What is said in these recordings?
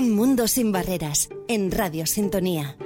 Un mundo sin barreras, en Radio Sintonía.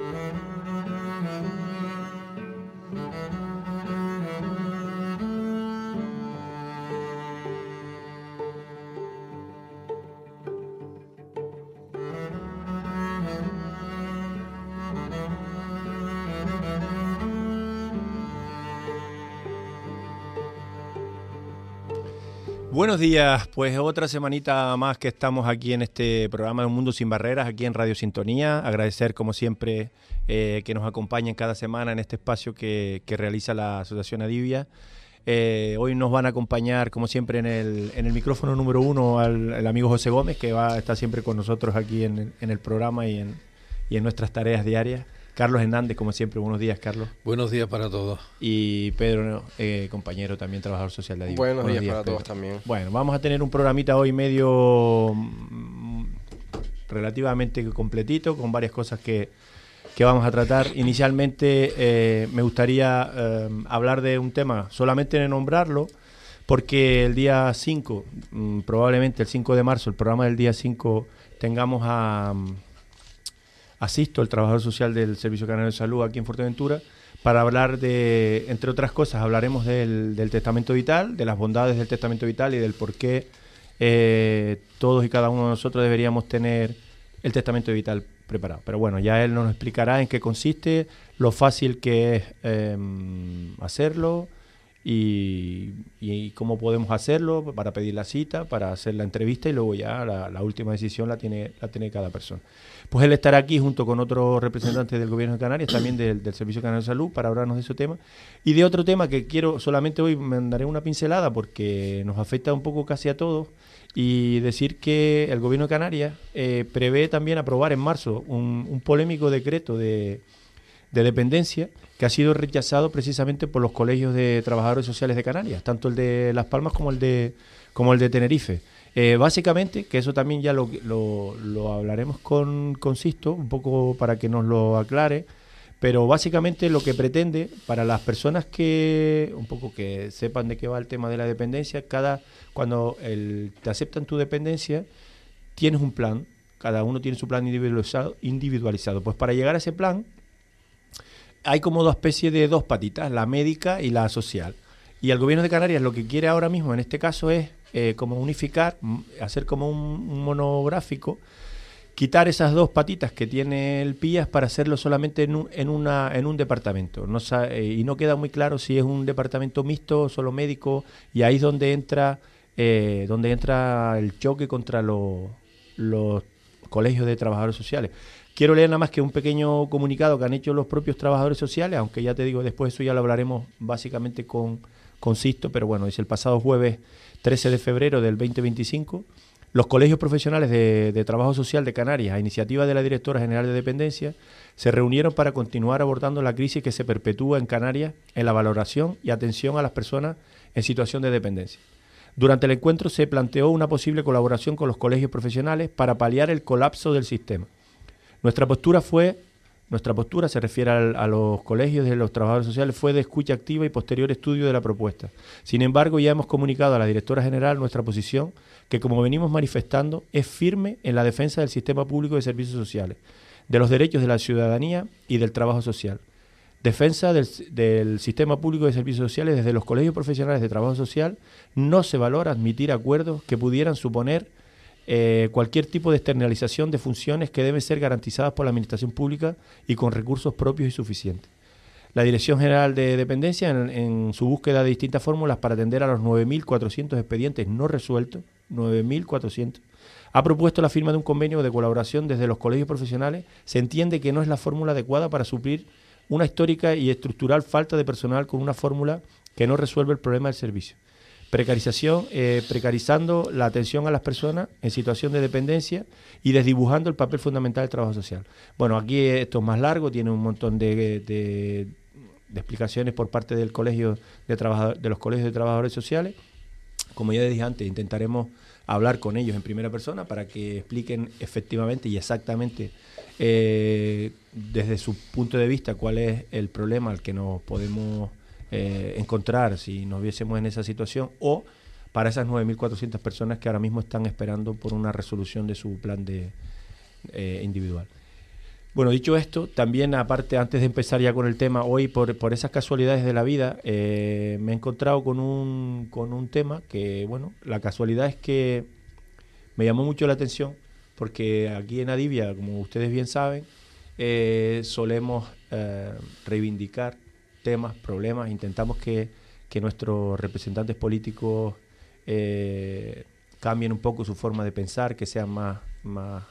Buenos días, pues otra semanita más que estamos aquí en este programa de Un Mundo Sin Barreras, aquí en Radio Sintonía. Agradecer, como siempre, que nos acompañen cada semana en este espacio que realiza la Asociación Adivia. Hoy nos van a acompañar, como siempre, en el micrófono número 1 el amigo José Gómez, que está siempre con nosotros aquí en el programa y en nuestras tareas diarias. Carlos Hernández, como siempre, buenos días, Carlos. Buenos días para todos. Y Pedro, compañero también, trabajador social de Adivia. Buenos días para todos también. Bueno, vamos a tener un programita hoy medio relativamente completito, con varias cosas que vamos a tratar. Inicialmente me gustaría hablar de un tema, solamente de nombrarlo, porque el día 5, probablemente el 5 de marzo, el programa del día 5, tengamos a Sisto, el trabajador social del Servicio Canario de Salud aquí en Fuerteventura, para hablar de, entre otras cosas, hablaremos del testamento vital, de las bondades del testamento vital y del por qué todos y cada uno de nosotros deberíamos tener el testamento vital preparado. Pero bueno, ya él nos explicará en qué consiste, lo fácil que es hacerlo y cómo podemos hacerlo para pedir la cita, para hacer la entrevista y luego ya la última decisión la tiene cada persona. Pues él estará aquí junto con otros representantes del Gobierno de Canarias, también del Servicio Canario de Salud, para hablarnos de ese tema. Y de otro tema que quiero, solamente hoy me daré una pincelada porque nos afecta un poco casi a todos, y decir que el Gobierno de Canarias prevé también aprobar en marzo un polémico decreto de dependencia que ha sido rechazado precisamente por los colegios de trabajadores sociales de Canarias, tanto el de Las Palmas como el de Tenerife. Básicamente, que eso también ya lo hablaremos con Sisto, un poco para que nos lo aclare, pero básicamente lo que pretende, para las personas que un poco que sepan de qué va el tema de la dependencia, cuando te aceptan tu dependencia, tienes un plan, cada uno tiene su plan individualizado. Pues para llegar a ese plan, hay como dos especies de dos patitas, la médica y la social. Y el Gobierno de Canarias lo que quiere ahora mismo, en este caso, es como unificar, hacer como un monográfico, quitar esas dos patitas que tiene el PIAS para hacerlo solamente en un departamento. Y no queda muy claro si es un departamento mixto, solo médico, y ahí es donde entra el choque contra los colegios de trabajadores sociales. Quiero leer nada más que un pequeño comunicado que han hecho los propios trabajadores sociales, aunque ya te digo, después eso ya lo hablaremos básicamente con Sisto, pero bueno, dice: el pasado jueves 13 de febrero del 2025, los colegios profesionales de trabajo social de Canarias, a iniciativa de la Directora General de Dependencia, se reunieron para continuar abordando la crisis que se perpetúa en Canarias en la valoración y atención a las personas en situación de dependencia. Durante el encuentro se planteó una posible colaboración con los colegios profesionales para paliar el colapso del sistema. Nuestra postura se refiere a los colegios de los trabajadores sociales, fue de escucha activa y posterior estudio de la propuesta. Sin embargo, ya hemos comunicado a la Directora General nuestra posición, que como venimos manifestando, es firme en la defensa del sistema público de servicios sociales, de los derechos de la ciudadanía y del trabajo social. Defensa del sistema público de servicios sociales. Desde los colegios profesionales de trabajo social no se valora admitir acuerdos que pudieran suponer cualquier tipo de externalización de funciones que deben ser garantizadas por la Administración Pública y con recursos propios y suficientes. La Dirección General de Dependencia, en su búsqueda de distintas fórmulas para atender a los 9.400 expedientes no resueltos, 9.400, ha propuesto la firma de un convenio de colaboración desde los colegios profesionales. Se entiende que no es la fórmula adecuada para suplir una histórica y estructural falta de personal con una fórmula que no resuelve el problema del servicio. Precarizando la atención a las personas en situación de dependencia y desdibujando el papel fundamental del trabajo social. Bueno, aquí esto es más largo, tiene un montón de explicaciones por parte del colegio de los colegios de trabajadores sociales. Como ya dije antes, intentaremos hablar con ellos en primera persona para que expliquen efectivamente y exactamente desde su punto de vista cuál es el problema al que nos podemos encontrar si nos viésemos en esa situación, o para esas 9.400 personas que ahora mismo están esperando por una resolución de su plan de individual. Bueno, dicho esto, también aparte, antes de empezar ya con el tema, hoy por esas casualidades de la vida, me he encontrado con un tema que, bueno, la casualidad es que me llamó mucho la atención, porque aquí en Adivia, como ustedes bien saben, solemos reivindicar temas, problemas, intentamos que nuestros representantes políticos cambien un poco su forma de pensar, que sean más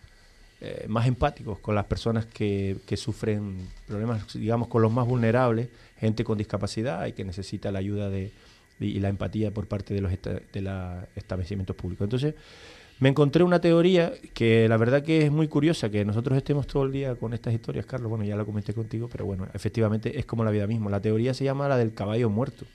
empáticos con las personas que sufren problemas, digamos, con los más vulnerables, gente con discapacidad y que necesita la ayuda y la empatía por parte de los establecimientos públicos. Entonces, me encontré una teoría que la verdad que es muy curiosa, que nosotros estemos todo el día con estas historias, Carlos, bueno, ya lo comenté contigo, pero bueno, efectivamente es como la vida misma. La teoría se llama la del caballo muerto.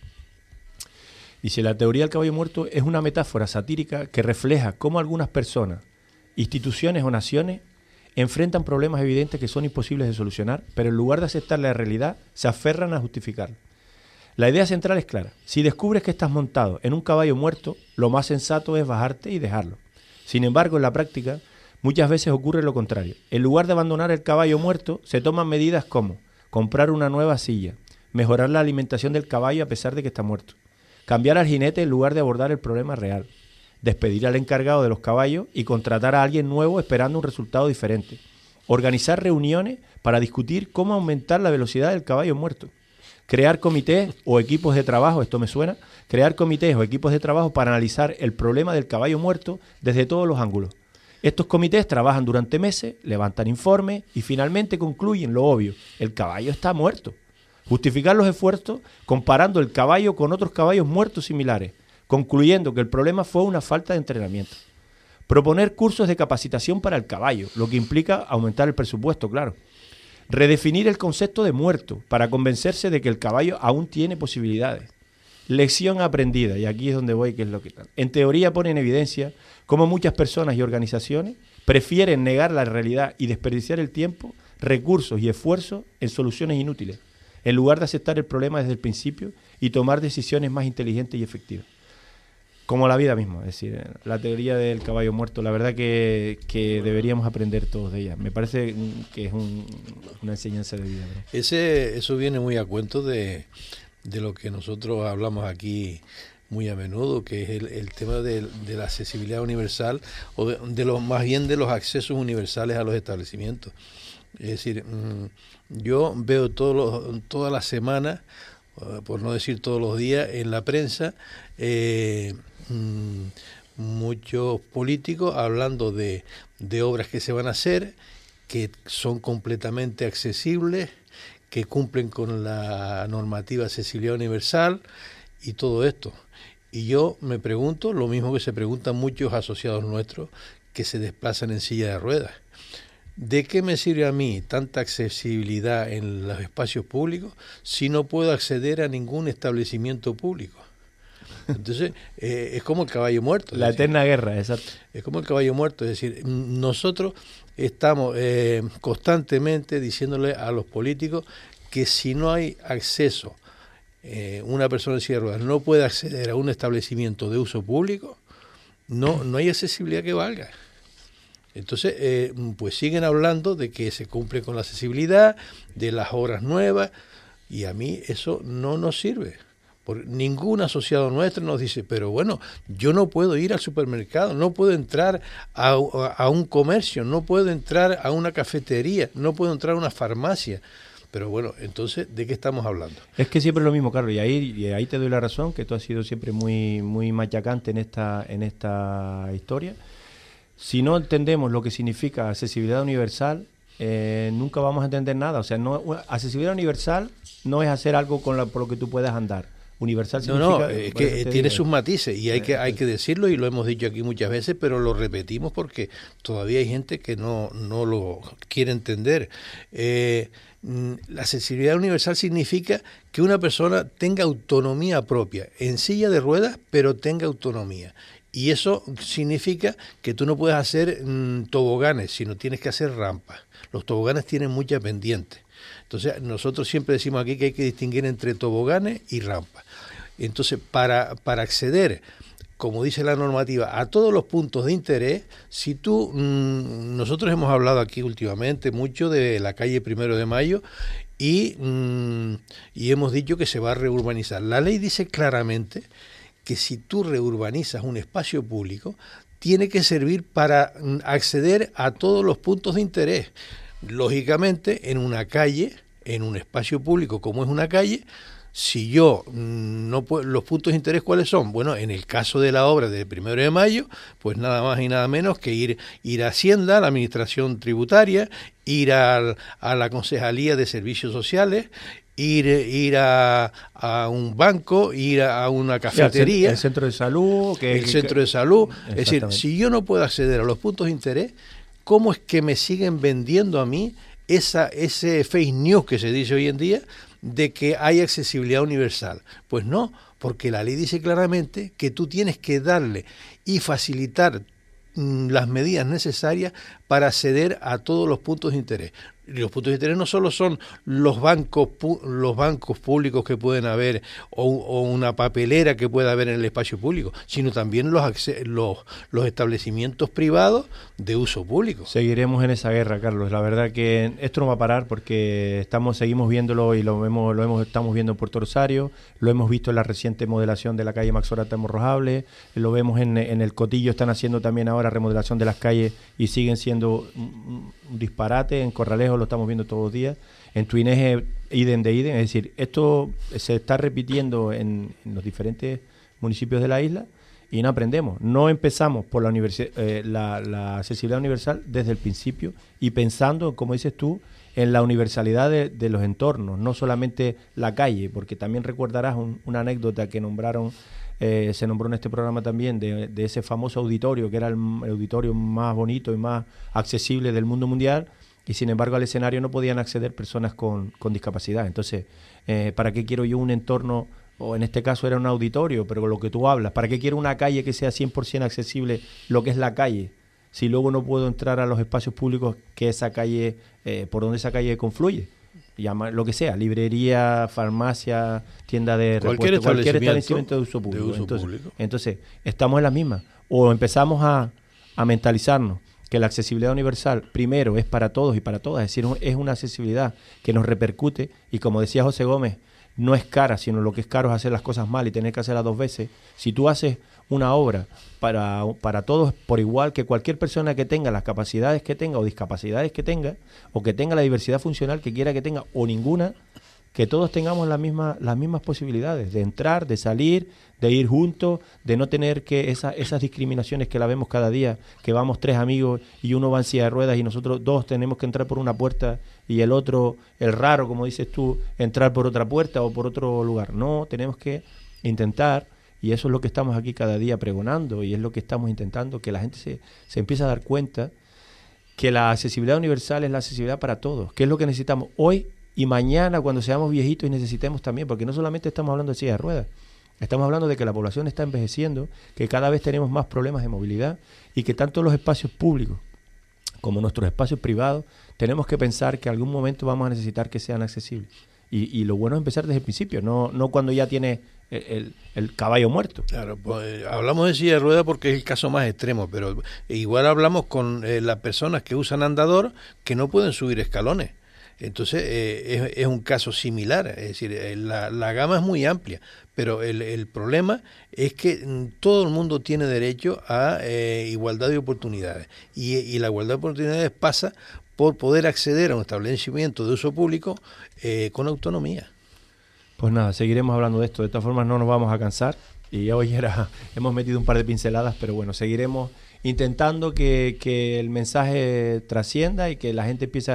Dice, la teoría del caballo muerto es una metáfora satírica que refleja cómo algunas personas, instituciones o naciones enfrentan problemas evidentes que son imposibles de solucionar, pero en lugar de aceptar la realidad, se aferran a justificarla. La idea central es clara. Si descubres que estás montado en un caballo muerto, lo más sensato es bajarte y dejarlo. Sin embargo, en la práctica, muchas veces ocurre lo contrario. En lugar de abandonar el caballo muerto, se toman medidas como comprar una nueva silla, mejorar la alimentación del caballo a pesar de que está muerto, cambiar al jinete en lugar de abordar el problema real, despedir al encargado de los caballos y contratar a alguien nuevo esperando un resultado diferente, organizar reuniones para discutir cómo aumentar la velocidad del caballo muerto, crear comités o equipos de trabajo, esto me suena, crear comités o equipos de trabajo para analizar el problema del caballo muerto desde todos los ángulos. Estos comités trabajan durante meses, levantan informes y finalmente concluyen lo obvio, el caballo está muerto. Justificar los esfuerzos comparando el caballo con otros caballos muertos similares, concluyendo que el problema fue una falta de entrenamiento. Proponer cursos de capacitación para el caballo, lo que implica aumentar el presupuesto, claro. Redefinir el concepto de muerto para convencerse de que el caballo aún tiene posibilidades. Lección aprendida, y aquí es donde voy, que es lo que tal. En teoría pone en evidencia cómo muchas personas y organizaciones prefieren negar la realidad y desperdiciar el tiempo, recursos y esfuerzos en soluciones inútiles, en lugar de aceptar el problema desde el principio y tomar decisiones más inteligentes y efectivas. Como la vida misma, es decir, la teoría del caballo muerto, la verdad que deberíamos aprender todos de ella. Me parece que es una enseñanza de vida, ¿no? Eso viene muy a cuento de lo que nosotros hablamos aquí muy a menudo, que es el tema de la accesibilidad universal, o más bien de los accesos universales a los establecimientos. Es decir, yo veo toda la semana, por no decir todos los días, en la prensa, muchos políticos hablando de obras que se van a hacer, que son completamente accesibles, que cumplen con la normativa de accesibilidad universal y todo esto. Y yo me pregunto lo mismo que se preguntan muchos asociados nuestros que se desplazan en silla de ruedas. ¿De qué me sirve a mí tanta accesibilidad en los espacios públicos si no puedo acceder a ningún establecimiento público? Entonces, es como el caballo muerto. La eterna guerra, exacto. Es como el caballo muerto, es decir, nosotros estamos constantemente diciéndole a los políticos que si no hay acceso, una persona en silla de ruedas no puede acceder a un establecimiento de uso público, no hay accesibilidad que valga. Entonces, pues siguen hablando de que se cumple con la accesibilidad, de las obras nuevas, y a mí eso no nos sirve. Porque ningún asociado nuestro nos dice, pero bueno, yo no puedo ir al supermercado, no puedo entrar a un comercio, no puedo entrar a una cafetería, no puedo entrar a una farmacia. Pero bueno, entonces, ¿de qué estamos hablando? Es que siempre es lo mismo, Carlos, y ahí te doy la razón, que tú has sido siempre muy, muy machacante en esta historia. Si no entendemos lo que significa accesibilidad universal, nunca vamos a entender nada. O sea, accesibilidad universal no es hacer algo por lo que tú puedas andar. Universal significa... es que tiene sus matices y hay que decirlo, y lo hemos dicho aquí muchas veces, pero lo repetimos porque todavía hay gente que no lo quiere entender. La accesibilidad universal significa que una persona tenga autonomía propia, en silla de ruedas, pero tenga autonomía. Y eso significa que tú no puedes hacer toboganes, sino tienes que hacer rampas. Los toboganes tienen mucha pendiente. Entonces, nosotros siempre decimos aquí que hay que distinguir entre toboganes y rampas. Entonces, para acceder como dice la normativa, a todos los puntos de interés. Si tú, nosotros hemos hablado aquí últimamente mucho de la calle 1 de Mayo y hemos dicho que se va a reurbanizar. La ley dice claramente que si tú reurbanizas un espacio público, tiene que servir para acceder a todos los puntos de interés. Lógicamente, en una calle, en un espacio público como es una calle, si yo no puedo, los puntos de interés, ¿cuáles son? Bueno, en el caso de la obra de 1 de Mayo, pues nada más y nada menos que ir a Hacienda, a la Administración Tributaria, ir a la Concejalía de Servicios Sociales, ir a un banco, ir a una cafetería. El centro de salud. Centro de salud. Es decir, si yo no puedo acceder a los puntos de interés, ¿cómo es que me siguen vendiendo a mí ese fake news que se dice hoy en día de que hay accesibilidad universal? Pues no, porque la ley dice claramente que tú tienes que darle y facilitar las medidas necesarias para acceder a todos los puntos de interés. Y los puntos de interés no solo son los bancos públicos que pueden haber o una papelera que pueda haber en el espacio público, sino también los establecimientos privados de uso público. Seguiremos en esa guerra, Carlos. La verdad que esto no va a parar porque seguimos viéndolo y estamos viendo en Puerto Rosario, lo hemos visto en la reciente modelación de la calle Max Orata en Morrojable, lo vemos en el Cotillo, están haciendo también ahora remodelación de las calles y siguen siendo un disparate. En Corralejo lo estamos viendo todos los días, en Tuineje idem de idem, es decir, esto se está repitiendo en los diferentes municipios de la isla y no aprendemos, no empezamos por la accesibilidad universal desde el principio y pensando, como dices tú, en la universalidad de los entornos, no solamente la calle, porque también recordarás una anécdota que se nombró en este programa también de ese famoso auditorio que era el auditorio más bonito y más accesible del mundo mundial, y sin embargo al escenario no podían acceder personas con discapacidad. Entonces, ¿para qué quiero yo un entorno, o en este caso era un auditorio, pero con lo que tú hablas, ¿para qué quiero una calle que sea 100% accesible, lo que es la calle, si luego no puedo entrar a los espacios públicos que esa calle, por donde esa calle confluye? Lo que sea, librería, farmacia, tienda de repuesto, cualquier establecimiento de uso público. Entonces, estamos en las mismas. O empezamos a mentalizarnos que la accesibilidad universal, primero, es para todos y para todas, es decir, es una accesibilidad que nos repercute, y como decía José Gómez, no es cara, sino lo que es caro es hacer las cosas mal y tener que hacerlas 2 veces. Si tú haces una obra para todos por igual, que cualquier persona que tenga las capacidades que tenga o discapacidades que tenga, o que tenga la diversidad funcional que quiera que tenga, o ninguna, que todos tengamos las mismas posibilidades de entrar, de salir, de ir juntos, de no tener que esas discriminaciones que la vemos cada día, que vamos 3 amigos y uno va en silla de ruedas y nosotros 2 tenemos que entrar por una puerta y el otro, el raro, como dices tú, entrar por otra puerta o por otro lugar. No, tenemos que intentar, y eso es lo que estamos aquí cada día pregonando, y es lo que estamos intentando, que la gente se empiece a dar cuenta que la accesibilidad universal es la accesibilidad para todos, que es lo que necesitamos hoy y mañana cuando seamos viejitos y necesitemos también, porque no solamente estamos hablando de silla de ruedas, estamos hablando de que la población está envejeciendo, que cada vez tenemos más problemas de movilidad y que tanto los espacios públicos como nuestros espacios privados tenemos que pensar que en algún momento vamos a necesitar que sean accesibles. Y lo bueno es empezar desde el principio, no cuando ya tiene el caballo muerto. Claro, pues, hablamos de silla de ruedas porque es el caso más extremo, pero igual hablamos con las personas que usan andador que no pueden subir escalones. Entonces es un caso similar, es decir, la gama es muy amplia, pero el problema es que todo el mundo tiene derecho a igualdad de oportunidades y la igualdad de oportunidades pasa por poder acceder a un establecimiento de uso público con autonomía. Pues nada, seguiremos hablando de esto, de todas formas no nos vamos a cansar y hoy hemos metido un par de pinceladas, pero bueno, seguiremos intentando que el mensaje trascienda y que la gente empiece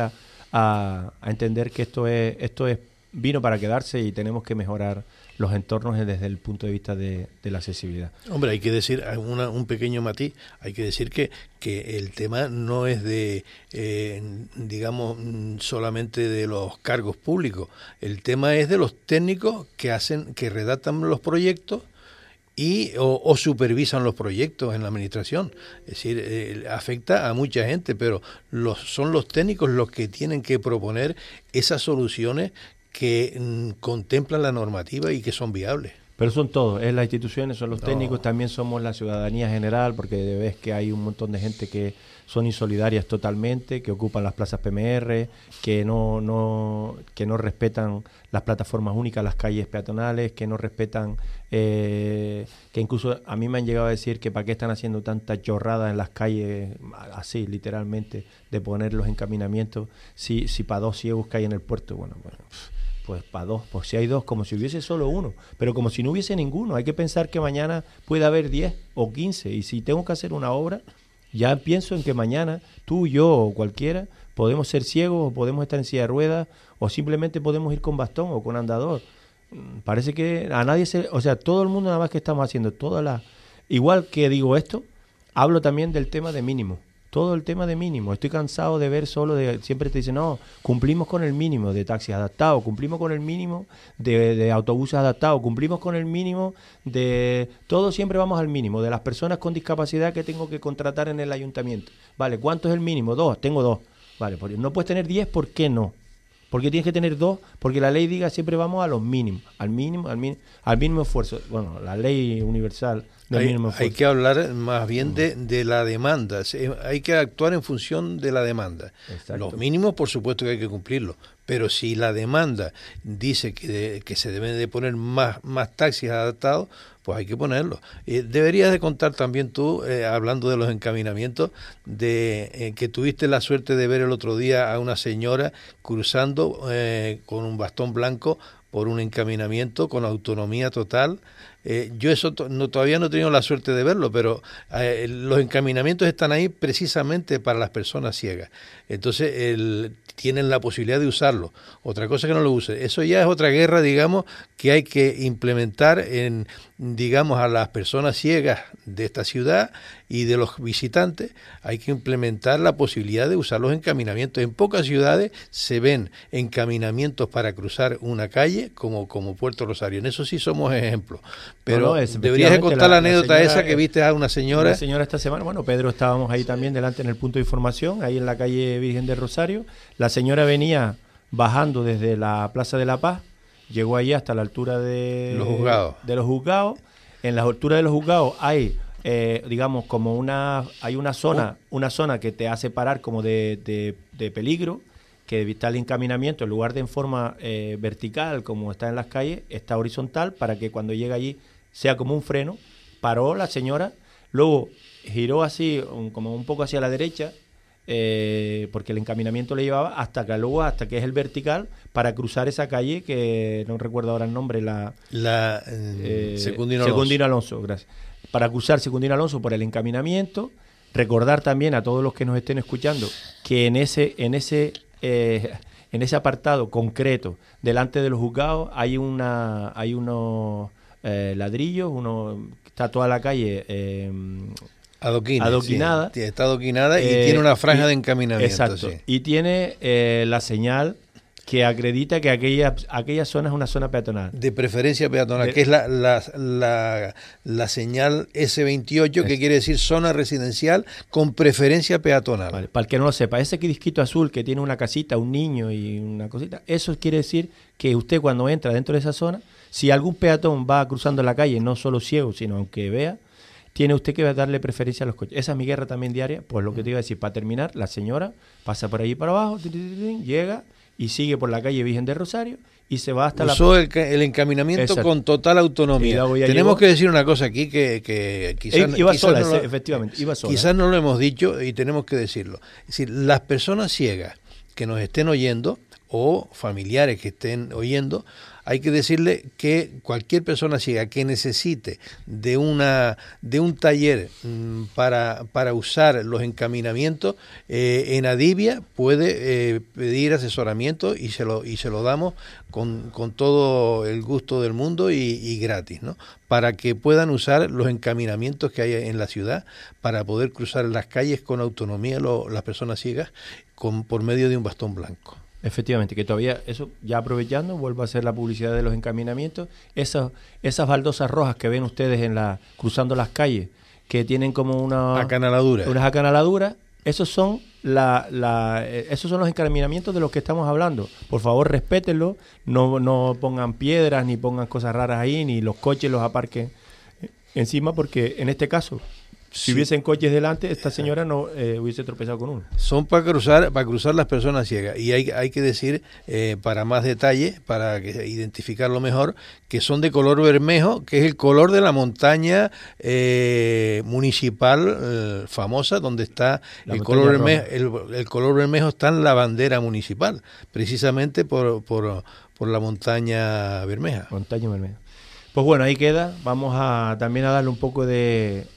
a entender que esto vino para quedarse y tenemos que mejorar los entornos desde el punto de vista de la accesibilidad. Hombre, hay que decir, un pequeño matiz, hay que decir que el tema no es de, digamos, solamente de los cargos públicos, el tema es de los técnicos que redactan los proyectos o supervisan los proyectos en la administración. Es decir, afecta a mucha gente, pero son los técnicos los que tienen que proponer esas soluciones que contemplan la normativa y que son viables. Pero son todos, es las instituciones, son los técnicos, también somos la ciudadanía general, porque ves que hay un montón de gente que son insolidarias totalmente, que ocupan las plazas PMR, que no respetan las plataformas únicas, las calles peatonales, que no respetan, que incluso a mí me han llegado a decir que para qué están haciendo tanta chorrada en las calles, así literalmente, de poner los encaminamientos, si para 2 ciegos que hay en el puerto, bueno, pues para 2, pues si hay 2, como si hubiese solo uno, pero como si no hubiese ninguno. Hay que pensar que mañana puede haber 10 o 15, y si tengo que hacer una obra, ya pienso en que mañana tú, yo o cualquiera podemos ser ciegos, o podemos estar en silla de ruedas, o simplemente podemos ir con bastón o con andador. Parece que a nadie o sea, todo el mundo, nada más que estamos haciendo igual que digo esto, hablo también del tema de mínimo. Todo el tema de mínimo. Estoy cansado de ver siempre te dicen, no, cumplimos con el mínimo de taxis adaptados, cumplimos con el mínimo de autobuses adaptados, cumplimos con el mínimo de... Todos siempre vamos al mínimo, de las personas con discapacidad que tengo que contratar en el ayuntamiento. Vale, ¿cuánto es el mínimo? 2, tengo 2. Vale, no puedes tener 10, ¿por qué no? Porque tienes que tener 2, porque la ley diga siempre vamos a los mínimos, al mínimo esfuerzo. Bueno, la ley universal del mínimo esfuerzo. Hay que hablar más bien de la demanda, hay que actuar en función de la demanda. Exacto. Los mínimos, por supuesto que hay que cumplirlos, pero si la demanda dice que se deben de poner más taxis adaptados, pues hay que ponerlos. Deberías de contar también tú, hablando de los encaminamientos, que tuviste la suerte de ver el otro día a una señora cruzando con un bastón blanco por un encaminamiento con autonomía total. Yo eso todavía no he tenido la suerte de verlo, pero los encaminamientos están ahí precisamente para las personas ciegas. Entonces tienen la posibilidad de usarlo. Otra cosa que no lo use. Eso ya es otra guerra, digamos, que hay que implementar digamos, a las personas ciegas de esta ciudad y de los visitantes. Hay que implementar la posibilidad de usar los encaminamientos. En pocas ciudades se ven encaminamientos para cruzar una calle como Puerto Rosario. En eso sí somos ejemplos. Pero deberías de contar la anécdota esa que viste a una señora. Una señora esta semana, bueno, Pedro, estábamos ahí también delante en el punto de información, ahí en la calle Virgen de Rosario. La señora venía bajando desde la Plaza de la Paz, llegó ahí hasta la altura de los juzgados. En la altura de los juzgados hay, digamos, como hay una zona que te hace parar como de peligro, que está el encaminamiento, en lugar de en forma vertical, como está en las calles, está horizontal, para que cuando llega allí sea como un freno. Paró la señora, luego giró así, como un poco hacia la derecha, porque el encaminamiento le llevaba hasta que es el vertical, para cruzar esa calle que no recuerdo ahora el nombre, Secundino Alonso, gracias. Para cruzar Secundino Alonso por el encaminamiento. Recordar también a todos los que nos estén escuchando que en ese apartado concreto, delante de los juzgados, hay unos ladrillos, está toda la calle adoquinada. Sí, está adoquinada y tiene una franja de encaminamiento. Exacto. Sí. Y tiene la señal que acredita que aquella zona es una zona peatonal. De preferencia peatonal, que es la señal S28, que quiere decir zona residencial con preferencia peatonal. Vale, para el que no lo sepa, ese disquito azul que tiene una casita, un niño y una cosita, eso quiere decir que usted cuando entra dentro de esa zona, si algún peatón va cruzando la calle, no solo ciego, sino aunque vea, tiene usted que darle preferencia a los coches. Esa es mi guerra también diaria. Pues lo que te iba a decir, para terminar, la señora pasa por ahí para abajo, llega y sigue por la calle Virgen de Rosario y se va hasta Usó el encaminamiento. Exacto. Con total autonomía. Tenemos que decir una cosa aquí que quizás... Iba sola, efectivamente, iba sola. Quizás no lo hemos dicho y tenemos que decirlo. Es decir, las personas ciegas que nos estén oyendo o familiares que estén oyendo, hay que decirle que cualquier persona ciega que necesite de un taller para usar los encaminamientos en Adivia puede pedir asesoramiento y se lo damos con todo el gusto del mundo y gratis, ¿no? Para que puedan usar los encaminamientos que hay en la ciudad para poder cruzar las calles con autonomía las personas ciegas por medio de un bastón blanco. Efectivamente, que todavía, eso ya aprovechando, vuelvo a hacer la publicidad de los encaminamientos, esas baldosas rojas que ven ustedes cruzando las calles, que tienen como unas acanaladuras, esos son esos son los encaminamientos de los que estamos hablando. Por favor, respétenlo, no pongan piedras, ni pongan cosas raras ahí, ni los coches los aparquen encima, porque en este caso, si hubiesen coches delante, esta señora no hubiese tropezado con uno. Son para cruzar las personas ciegas. Y hay que decir, para más detalle, para identificarlo mejor, que son de color bermejo, que es el color de la montaña municipal famosa, donde está el color bermejo. El color bermejo está en la bandera municipal, precisamente por la montaña bermeja. Montaña bermeja. Pues bueno, ahí queda. Vamos también a darle un poco de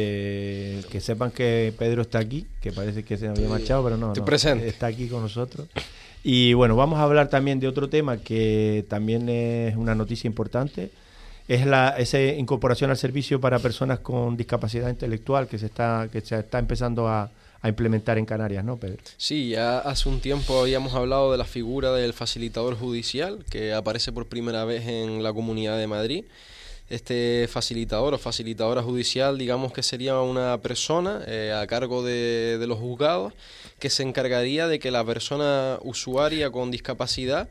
que sepan que Pedro está aquí, que parece que se había marchado, pero no, está aquí con nosotros. Y bueno, vamos a hablar también de otro tema que también es una noticia importante, es esa incorporación al servicio para personas con discapacidad intelectual que se está empezando a implementar en Canarias, ¿no, Pedro? Sí, ya hace un tiempo habíamos hablado de la figura del facilitador judicial, que aparece por primera vez en la Comunidad de Madrid. Este facilitador o facilitadora judicial, digamos que sería una persona a cargo de los juzgados que se encargaría de que la persona usuaria con discapacidad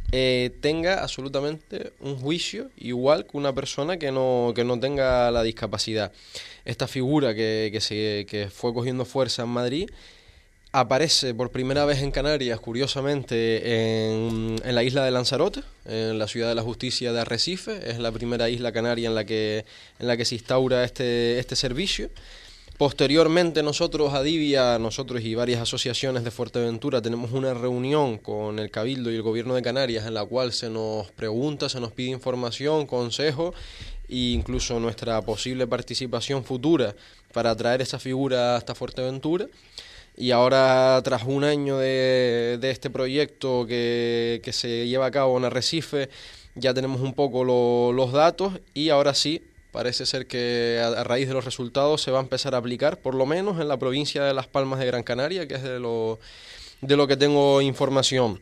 tenga absolutamente un juicio igual que una persona que no tenga la discapacidad. Esta figura que fue cogiendo fuerza en Madrid aparece por primera vez en Canarias, curiosamente, en la isla de Lanzarote, en la ciudad de la justicia de Arrecife. Es la primera isla canaria en la que se instaura este servicio. Posteriormente nosotros y varias asociaciones de Fuerteventura tenemos una reunión con el Cabildo y el Gobierno de Canarias en la cual se nos pregunta, se nos pide información, consejo e incluso nuestra posible participación futura para traer esa figura hasta Fuerteventura. Y ahora, tras un año de este proyecto que se lleva a cabo en Arrecife, ya tenemos un poco los datos y ahora sí, parece ser que a raíz de los resultados se va a empezar a aplicar, por lo menos en la provincia de Las Palmas de Gran Canaria, que es de lo que tengo información.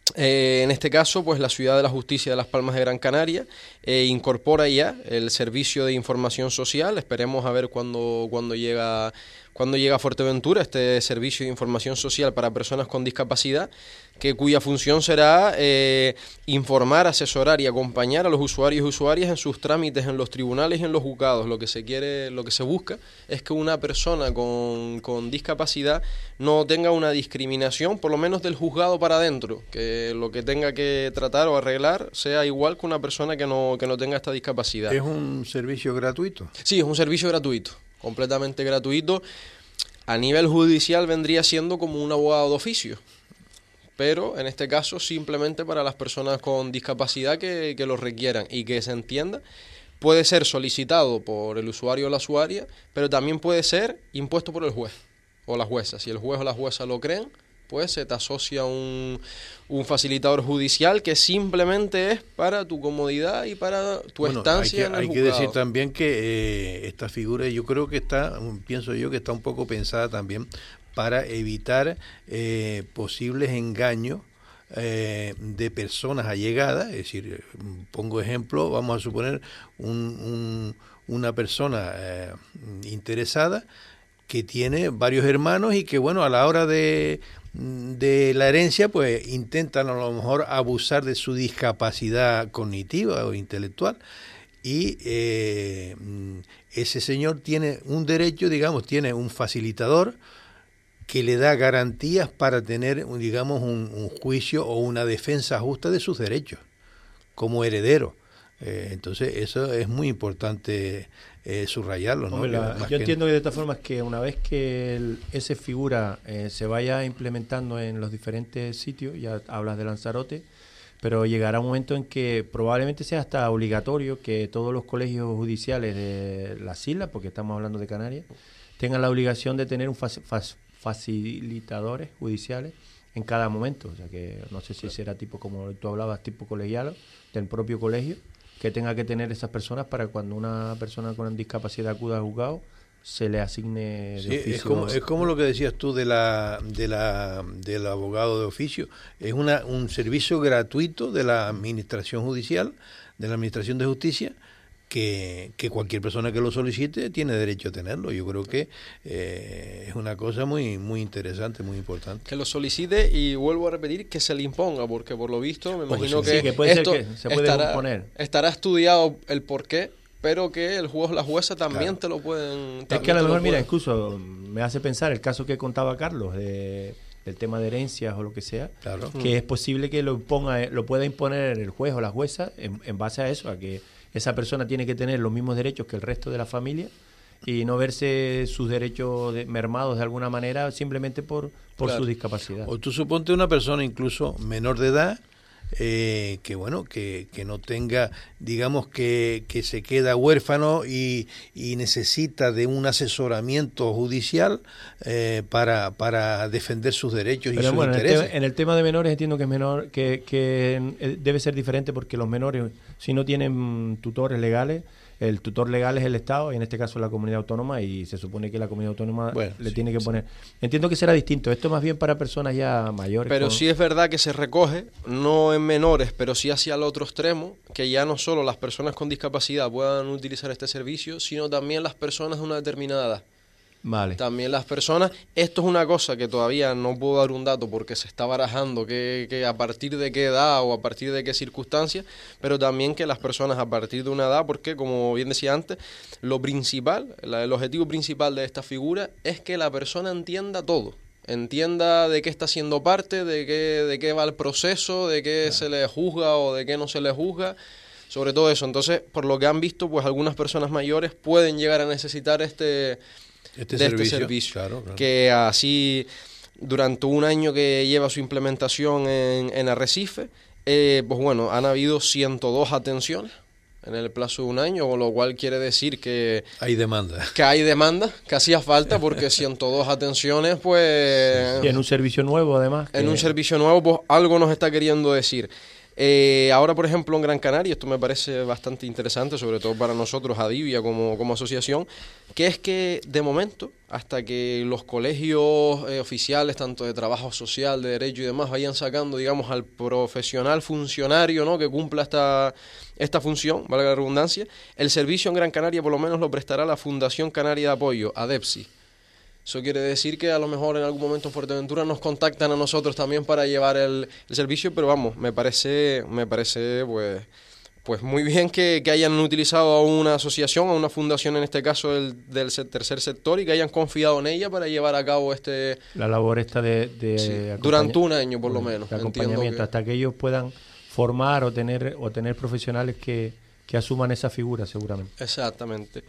En este caso, pues la Ciudad de la Justicia de Las Palmas de Gran Canaria incorpora ya el servicio de información social. Esperemos a ver cuándo llega a Fuerteventura este servicio de información social para personas con discapacidad, cuya función será informar, asesorar y acompañar a los usuarios y usuarias en sus trámites en los tribunales y en los juzgados. Lo que se busca es que una persona con discapacidad no tenga una discriminación, por lo menos del juzgado para adentro, que lo que tenga que tratar o arreglar sea igual que una persona que no tenga esta discapacidad. ¿Es un servicio gratuito? Sí, es un servicio gratuito, completamente gratuito. A nivel judicial vendría siendo como un abogado de oficio, pero en este caso simplemente para las personas con discapacidad que lo requieran y que se entienda. Puede ser solicitado por el usuario o la usuaria, pero también puede ser impuesto por el juez o la jueza. Si el juez o la jueza lo creen, pues se te asocia un facilitador judicial que simplemente es para tu comodidad y para tu estancia en el juzgado. Hay que decir también que esta figura yo creo que pienso yo que está un poco pensada también para evitar posibles engaños de personas allegadas. Es decir, pongo ejemplo, vamos a suponer una persona interesada que tiene varios hermanos y que, bueno, a la hora de la herencia, pues intentan a lo mejor abusar de su discapacidad cognitiva o intelectual. Y ese señor tiene un derecho, digamos, tiene un facilitador que le da garantías para tener, digamos, un juicio o una defensa justa de sus derechos como heredero. Entonces eso es muy importante subrayarlo, ¿no? Yo entiendo que de esta forma es que una vez que esa figura se vaya implementando en los diferentes sitios, ya hablas de Lanzarote, pero llegará un momento en que probablemente sea hasta obligatorio que todos los colegios judiciales de las islas, porque estamos hablando de Canarias, tengan la obligación de tener un facilitadores judiciales en cada momento. O sea que no sé si será tipo, como tú hablabas, tipo colegial del propio colegio, que tenga que tener esas personas para cuando una persona con discapacidad acuda al juzgado se le asigne de oficio. Es como lo que decías tú del abogado de oficio. Es un servicio gratuito de la administración judicial, de la administración de justicia, que cualquier persona que lo solicite tiene derecho a tenerlo. Yo creo que es una cosa muy muy interesante, muy importante. Que lo solicite, y vuelvo a repetir, que se le imponga, porque por lo visto me imagino sí, que puede esto ser que se puede imponer. Estará estudiado el porqué, pero que el juez o la jueza también Claro. te lo pueden... Es que a lo mejor, mira, incluso me hace pensar el caso que contaba Carlos del tema de herencias o lo que sea, Claro. que es posible que lo pueda imponer el juez o la jueza en base a eso, a que esa persona tiene que tener los mismos derechos que el resto de la familia y no verse sus derechos mermados de alguna manera simplemente por Claro. su discapacidad. O tú suponte una persona incluso menor de edad, que bueno, que no tenga, digamos que se queda huérfano y necesita de un asesoramiento judicial para defender sus derechos y Pero sus bueno, intereses. en el tema de menores entiendo que es menor, que debe ser diferente, porque los menores, si no tienen tutores legales, el tutor legal es el Estado, y en este caso la comunidad autónoma, y se supone que la comunidad autónoma le tiene que poner. Entiendo que será distinto. Esto más bien para personas ya mayores. Pero sí es verdad que se recoge, no en menores, pero sí hacia el otro extremo, que ya no solo las personas con discapacidad puedan utilizar este servicio, sino también las personas de una determinada edad. Vale. También las personas, esto es una cosa que todavía no puedo dar un dato porque se está barajando que a partir de qué edad o a partir de qué circunstancias, pero también que las personas a partir de una edad, porque como bien decía antes, lo principal, el objetivo principal de esta figura es que la persona entienda todo. Entienda de qué está siendo parte, de qué va el proceso, de qué se le juzga o de qué no se le juzga, sobre todo eso. Entonces, por lo que han visto, pues algunas personas mayores pueden llegar a necesitar este servicio, claro. que así durante un año que lleva su implementación en Arrecife, pues bueno, han habido 102 atenciones en el plazo de un año, con lo cual quiere decir que hay demanda. Que hay demanda, que hacía falta, porque 102 atenciones, pues... Y en un servicio nuevo, además. En un servicio nuevo, pues algo nos está queriendo decir. Ahora, por ejemplo, en Gran Canaria, esto me parece bastante interesante, sobre todo para nosotros, Adivia, como asociación, que es que, de momento, hasta que los colegios oficiales, tanto de trabajo social, de derecho y demás, vayan sacando, digamos, al profesional funcionario, ¿no?, que cumpla esta función, valga la redundancia, el servicio en Gran Canaria por lo menos lo prestará la Fundación Canaria de Apoyo, ADEPSI. Eso quiere decir que a lo mejor en algún momento en Fuerteventura nos contactan a nosotros también para llevar el servicio, pero vamos, me parece pues muy bien que hayan utilizado a una asociación, a una fundación en este caso del tercer sector, y que hayan confiado en ella para llevar a cabo la labor esta sí, durante un año por lo menos. De acompañamiento, hasta que ellos puedan formar o tener profesionales que asuman esa figura, seguramente. Exactamente.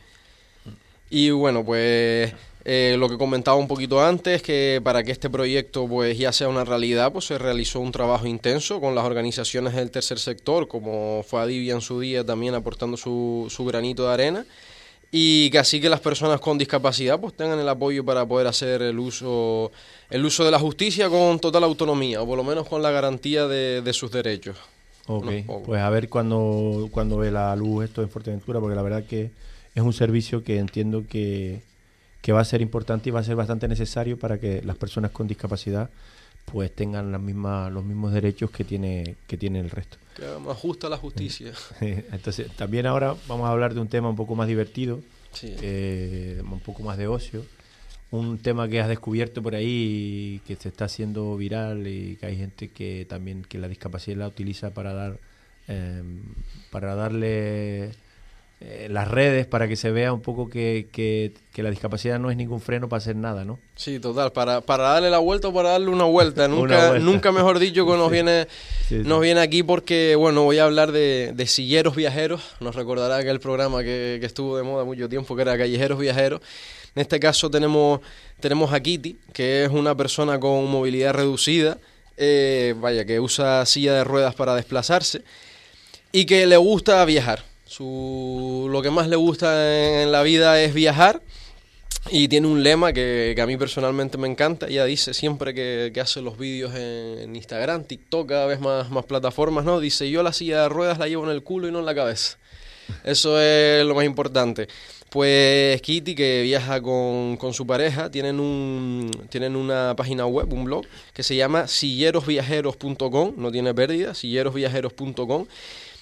Y bueno, pues lo que comentaba un poquito antes, que para que este proyecto pues ya sea una realidad, pues se realizó un trabajo intenso con las organizaciones del tercer sector, como fue Adivia en su día, también aportando su granito de arena, y que así que las personas con discapacidad pues tengan el apoyo para poder hacer el uso de la justicia con total autonomía, o por lo menos con la garantía de sus derechos. Ok, No, pues a ver cuando ve la luz esto en Fuerteventura, porque la verdad que es un servicio que entiendo que va a ser importante y va a ser bastante necesario para que las personas con discapacidad pues tengan los mismos derechos que tiene el resto. Que más justa la justicia. Entonces, también ahora vamos a hablar de un tema un poco más divertido, Sí. un poco más de ocio. Un tema que has descubierto por ahí, que se está haciendo viral, y que hay gente que también que la discapacidad la utiliza para darle las redes, para que se vea un poco que la discapacidad no es ningún freno para hacer nada, ¿no? Sí, total, para darle la vuelta o para darle una vuelta, nunca mejor dicho que nos viene aquí, porque bueno, voy a hablar de silleros viajeros. Nos recordará aquel programa que estuvo de moda mucho tiempo, que era Callejeros Viajeros. En este caso tenemos a Kitty, que es una persona con movilidad reducida, que usa silla de ruedas para desplazarse y que le gusta viajar. Lo que más le gusta en la vida es viajar, y tiene un lema que a mí personalmente me encanta. Ella dice siempre que hace los vídeos en Instagram, TikTok, cada vez más plataformas, ¿no? Dice: yo la silla de ruedas la llevo en el culo y no en la cabeza. Eso es lo más importante. Pues Kitty, que viaja con su pareja, tienen una página web, un blog, que se llama sillerosviajeros.com, no tiene pérdida, sillerosviajeros.com.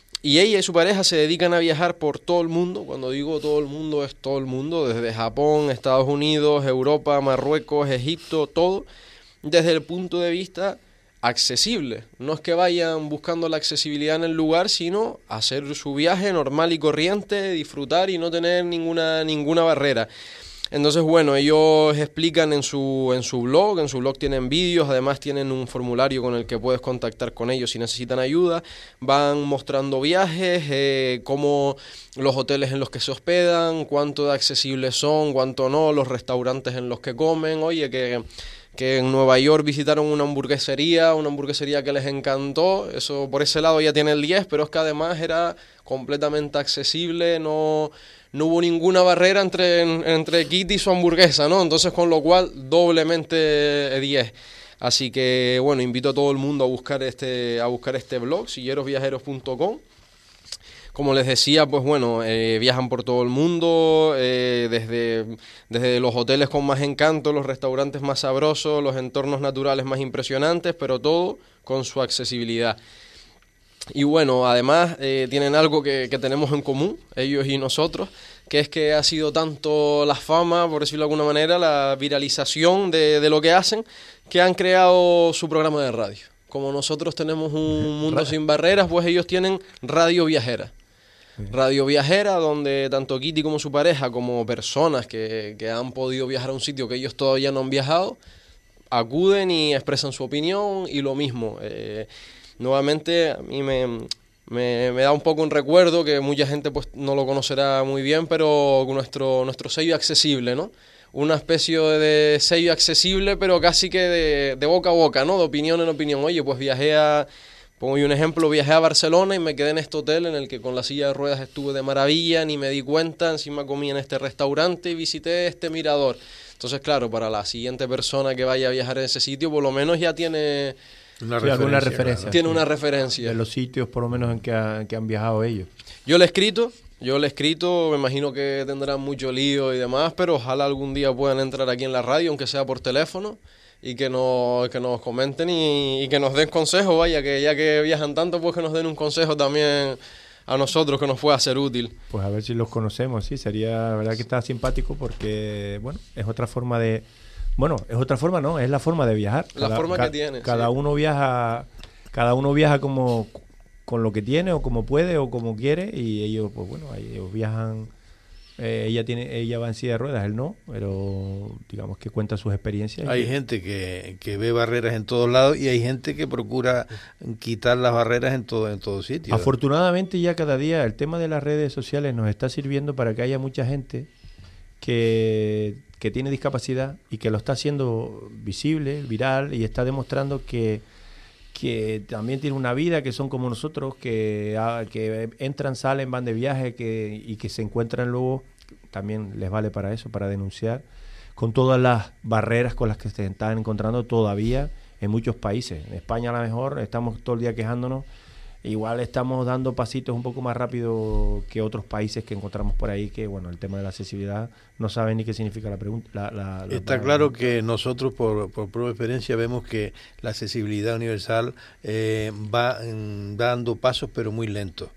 Y ella y su pareja se dedican a viajar por todo el mundo. Cuando digo todo el mundo, es todo el mundo, desde Japón, Estados Unidos, Europa, Marruecos, Egipto, todo, desde el punto de vista accesible. No es que vayan buscando la accesibilidad en el lugar, sino hacer su viaje normal y corriente, disfrutar y no tener ninguna barrera. Entonces, bueno, ellos explican en su blog tienen vídeos, además tienen un formulario con el que puedes contactar con ellos si necesitan ayuda, van mostrando viajes, cómo los hoteles en los que se hospedan, cuánto de accesibles son, cuánto no, los restaurantes en los que comen, oye, que en Nueva York visitaron una hamburguesería que les encantó, eso por ese lado ya tiene el 10, pero es que además era completamente accesible, no hubo ninguna barrera entre Kitty y su hamburguesa, ¿no? Entonces, con lo cual, doblemente 10. Así que, bueno, invito a todo el mundo a buscar este blog, sillerosviajeros.com. Como les decía, pues bueno, viajan por todo el mundo, desde los hoteles con más encanto, los restaurantes más sabrosos, los entornos naturales más impresionantes, pero todo con su accesibilidad. Y bueno, además tienen algo que tenemos en común, ellos y nosotros, que es que ha sido tanto la fama, por decirlo de alguna manera, la viralización de lo que hacen, que han creado su programa de radio. Como nosotros tenemos un mundo sin barreras, pues ellos tienen Radio Viajera. Radio Viajera, donde tanto Kitty como su pareja, como personas que han podido viajar a un sitio que ellos todavía no han viajado, acuden y expresan su opinión y lo mismo. Nuevamente, a mí me da un poco un recuerdo que mucha gente pues no lo conocerá muy bien, pero nuestro sello accesible, ¿no? Una especie de sello accesible, pero casi que de boca a boca, ¿no? De opinión en opinión. Oye, pues pongo un ejemplo, viajé a Barcelona y me quedé en este hotel en el que con la silla de ruedas estuve de maravilla, ni me di cuenta, encima comí en este restaurante y visité este mirador. Entonces, claro, para la siguiente persona que vaya a viajar a ese sitio, por lo menos ya tiene una referencia. Tiene una referencia. De los sitios, por lo menos, en que han viajado ellos. Yo le he escrito, me imagino que tendrán mucho lío y demás, pero ojalá algún día puedan entrar aquí en la radio, aunque sea por teléfono, y que nos comenten y que nos den consejos, vaya, que ya que viajan tanto, pues que nos den un consejo también a nosotros que nos pueda ser útil. Pues a ver si los conocemos, sí, sería, la verdad que está simpático porque, bueno, es otra forma de... Bueno, es otra forma, no, es la forma de viajar. La forma que tiene. Cada uno viaja como con lo que tiene o como puede o como quiere y ellos, pues bueno, ellos viajan. Ella va en silla de ruedas, él no, pero digamos que cuenta sus experiencias. Hay gente que ve barreras en todos lados y hay gente que procura quitar las barreras en todo sitio. Afortunadamente ya cada día el tema de las redes sociales nos está sirviendo para que haya mucha gente que tiene discapacidad y que lo está haciendo visible, viral, y está demostrando que también tiene una vida, que son como nosotros, que entran, salen, van de viaje y que se encuentran luego, también les vale para eso, para denunciar, con todas las barreras con las que se están encontrando todavía en muchos países. En España a lo mejor estamos todo el día quejándonos, igual estamos dando pasitos un poco más rápido que otros países que encontramos por ahí, que bueno, el tema de la accesibilidad no saben ni qué significa la pregunta. Está claro que nosotros por propia experiencia vemos que la accesibilidad universal va dando pasos pero muy lentos.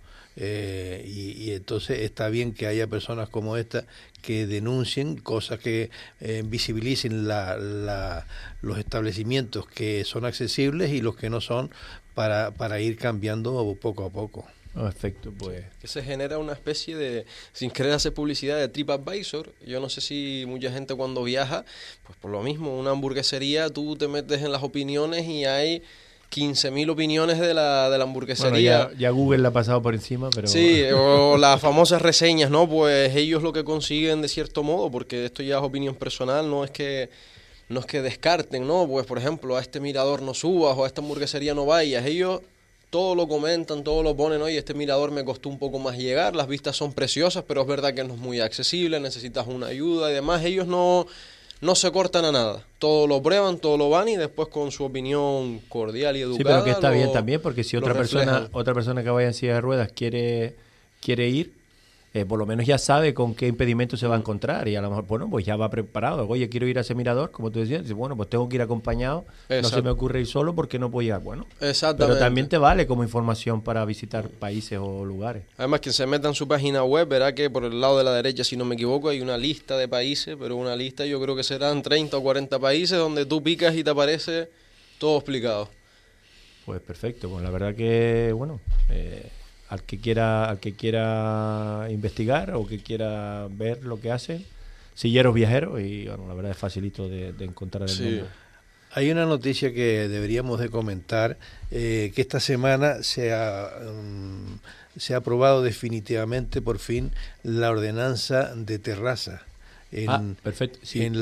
Y entonces está bien que haya personas como esta que denuncien cosas, que visibilicen los establecimientos que son accesibles y los que no son, para ir cambiando poco a poco. Perfecto, pues. Que se genera una especie de, sin querer hacer publicidad, de TripAdvisor. Yo no sé si mucha gente cuando viaja, pues por lo mismo, una hamburguesería, tú te metes en las opiniones y hay 15.000 opiniones de la hamburguesería. Bueno, ya Google la ha pasado por encima, pero... Sí, o las famosas reseñas, ¿no? Pues ellos lo que consiguen de cierto modo, porque esto ya es opinión personal, no es que descarten, ¿no? Pues, por ejemplo, a este mirador no subas o a esta hamburguesería no vayas. Ellos todo lo comentan, todo lo ponen, oye, este mirador me costó un poco más llegar, las vistas son preciosas, pero es verdad que no es muy accesible, necesitas una ayuda y demás. Ellos no se cortan a nada. Todo lo prueban, todo lo van y después con su opinión cordial y educada. Sí, pero que está bien también, porque si otra persona que vaya en silla de ruedas quiere ir, por lo menos ya sabe con qué impedimento se va a encontrar y a lo mejor, bueno, pues ya va preparado. Oye, quiero ir a ese mirador, como tú decías, bueno, pues tengo que ir acompañado, no se me ocurre ir solo porque no puedo llegar. Bueno, pero también te vale como información para visitar países o lugares. Además, quien se meta en su página web verá que por el lado de la derecha, si no me equivoco, hay una lista de países, pero una lista yo creo que serán 30 o 40 países donde tú picas y te aparece todo explicado. Pues perfecto, pues la verdad que, bueno, al que quiera investigar o que quiera ver lo que hacen, silleros viajeros, y bueno, la verdad es facilito de encontrar el mundo. Hay una noticia que deberíamos de comentar, que esta semana se ha aprobado definitivamente por fin la ordenanza de terraza. Perfecto. Sí, en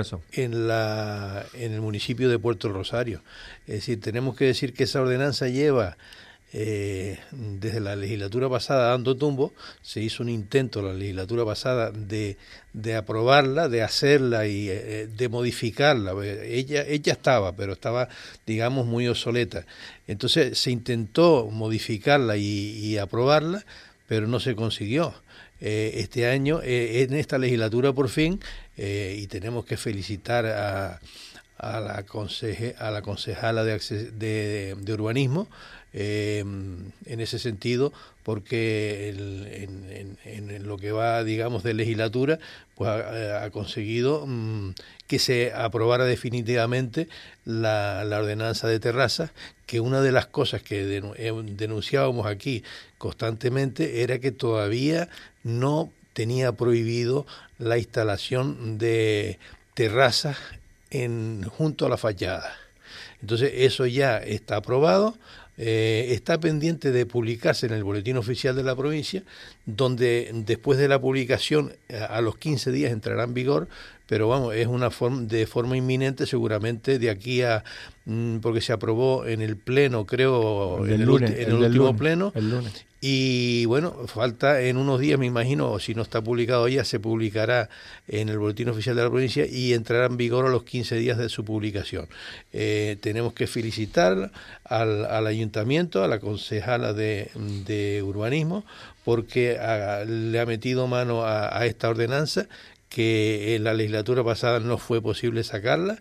el municipio de Puerto Rosario. Es decir, tenemos que decir que esa ordenanza lleva desde la legislatura pasada dando tumbo. Se hizo un intento la legislatura pasada de aprobarla, de hacerla y de modificarla. Ella estaba, pero estaba, digamos, muy obsoleta. Entonces se intentó modificarla y aprobarla, pero no se consiguió. Este año, en esta legislatura por fin, y tenemos que felicitar a la concejala de urbanismo en ese sentido, porque en lo que va, digamos, de legislatura, pues ha conseguido que se aprobara definitivamente la ordenanza de terrazas, que una de las cosas que denunciábamos aquí constantemente era que todavía no tenía prohibido la instalación de terrazas junto a la fachada. Entonces eso ya está aprobado. Está pendiente de publicarse en el Boletín Oficial de la provincia, donde después de la publicación a los 15 días entrará en vigor, pero vamos, es de forma inminente, seguramente de aquí porque se aprobó en el pleno, creo, en el último pleno. El lunes. Y bueno, falta en unos días, me imagino, o si no está publicado ya, se publicará en el Boletín Oficial de la provincia y entrará en vigor a los 15 días de su publicación. Tenemos que felicitar al ayuntamiento, a la concejala de urbanismo, porque le ha metido mano a esta ordenanza, que en la legislatura pasada no fue posible sacarla.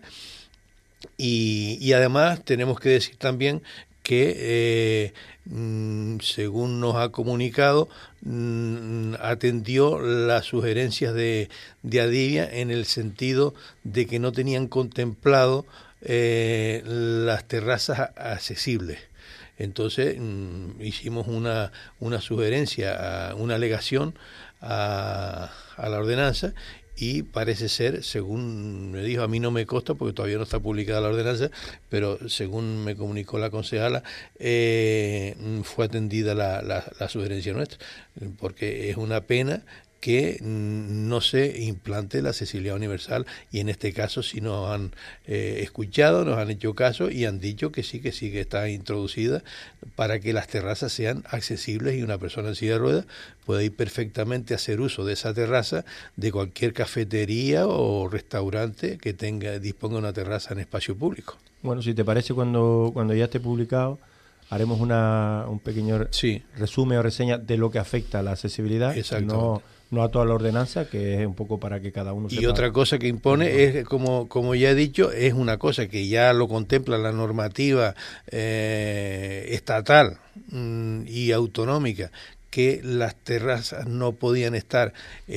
Y además tenemos que decir también que, según nos ha comunicado, atendió las sugerencias de Adivia en el sentido de que no tenían contemplado las terrazas accesibles. Entonces hicimos una sugerencia, una alegación a la ordenanza, y parece ser, según me dijo, a mí no me consta porque todavía no está publicada la ordenanza, pero según me comunicó la concejala, fue atendida la sugerencia nuestra, porque es una pena que no se implante la accesibilidad universal, y en este caso sí nos han escuchado, nos han hecho caso y han dicho que sí que está introducida para que las terrazas sean accesibles y una persona en silla de ruedas pueda ir perfectamente a hacer uso de esa terraza de cualquier cafetería o restaurante que disponga una terraza en espacio público. Bueno, si te parece, cuando ya esté publicado, haremos un pequeño resumen o reseña de lo que afecta a la accesibilidad, no a toda la ordenanza, que es un poco para que cada uno sepa. Y otra cosa que impone es, como ya he dicho, es una cosa que ya lo contempla la normativa estatal y autonómica, que las terrazas no pueden estar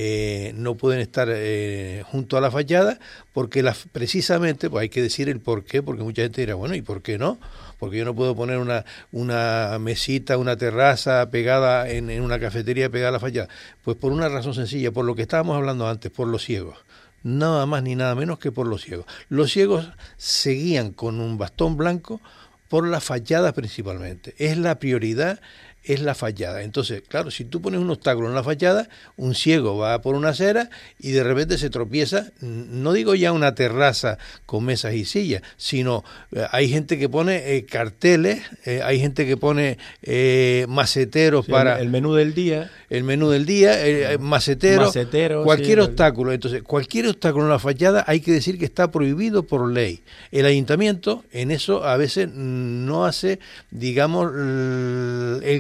junto a la fachada, porque precisamente, pues hay que decir el por qué, porque mucha gente dirá, bueno, ¿y por qué no? Porque yo no puedo poner una mesita, una terraza pegada en una cafetería pegada a la fachada. Pues por una razón sencilla, por lo que estábamos hablando antes, por los ciegos. Nada más ni nada menos que por los ciegos. Los ciegos seguían con un bastón blanco por las fachadas principalmente. Es la prioridad, es la fachada. Entonces, claro, si tú pones un obstáculo en la fachada, un ciego va por una acera y de repente se tropieza, no digo ya una terraza con mesas y sillas, sino hay gente que pone carteles, hay gente que pone maceteros para... El menú del día. El menú del día, maceteros, cualquier obstáculo. Entonces, cualquier obstáculo en la fachada hay que decir que está prohibido por ley. El ayuntamiento en eso a veces no hace, digamos, el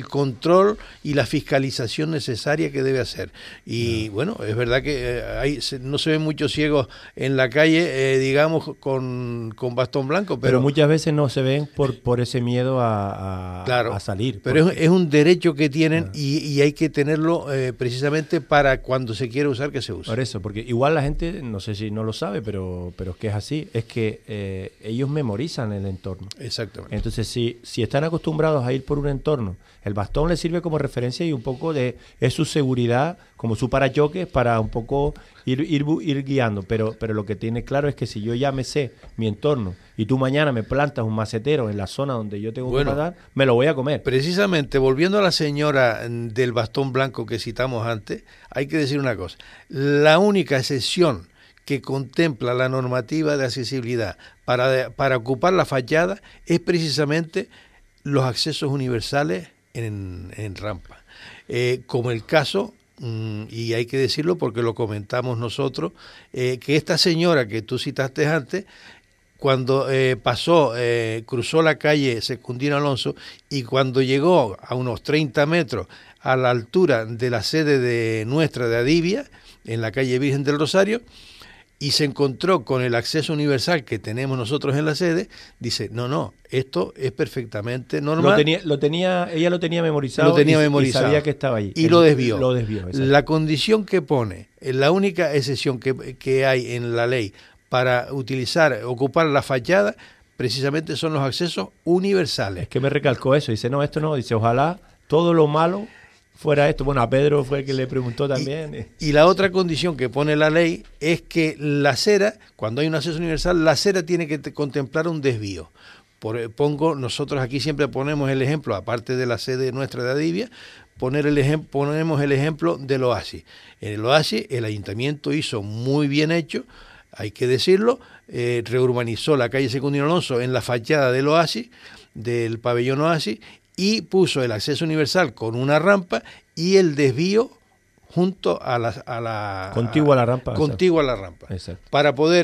control y la fiscalización necesaria que debe hacer. Y bueno, es verdad que no se ven muchos ciegos en la calle, digamos, con bastón blanco, pero muchas veces no se ven por ese miedo claro, a salir. Pero es un derecho que tienen y hay que tenerlo precisamente para cuando se quiere usar, que se use. Por eso, porque igual la gente, no sé si no lo sabe, pero es que es así, es que ellos memorizan el entorno. Exactamente. Entonces, si están acostumbrados a ir por un entorno, el bastón les sirve como referencia y un poco es su seguridad, como su parachoques para un poco ir guiando. Pero lo que tiene claro es que si yo ya me sé mi entorno y tú mañana me plantas un macetero en la zona donde yo tengo que matar, me lo voy a comer. Precisamente, volviendo a la señora del bastón blanco que citamos antes, hay que decir una cosa. La única excepción que contempla la normativa de accesibilidad para ocupar la fachada es precisamente los accesos universales en rampa. Como el caso, y hay que decirlo porque lo comentamos nosotros, que esta señora que tú citaste antes, cuando cruzó la calle Secundino Alonso y cuando llegó a unos 30 metros a la altura de la sede nuestra de Adivia, en la calle Virgen del Rosario, y se encontró con el acceso universal que tenemos nosotros en la sede, dice, no, esto es perfectamente normal. Ella lo tenía memorizado, y sabía que estaba allí. Y lo desvió. La condición que pone, la única excepción que hay en la ley para ocupar la fachada, precisamente son los accesos universales. Es que me recalcó eso, dice, no, esto no, dice, ojalá todo lo malo fuera esto. Bueno, a Pedro fue el que le preguntó también. Y la otra condición que pone la ley es que la acera, cuando hay un acceso universal, la acera tiene que contemplar un desvío. Nosotros aquí siempre ponemos el ejemplo, aparte de la sede nuestra de Adivia, ponemos el ejemplo del Oasis. En el Oasis el ayuntamiento hizo muy bien hecho, hay que decirlo, reurbanizó la calle Secundino Alonso en la fachada del Oasis, del pabellón Oasis, y puso el acceso universal con una rampa y el desvío junto a la contiguo a la rampa. Contiguo a la rampa. Exacto. Para poder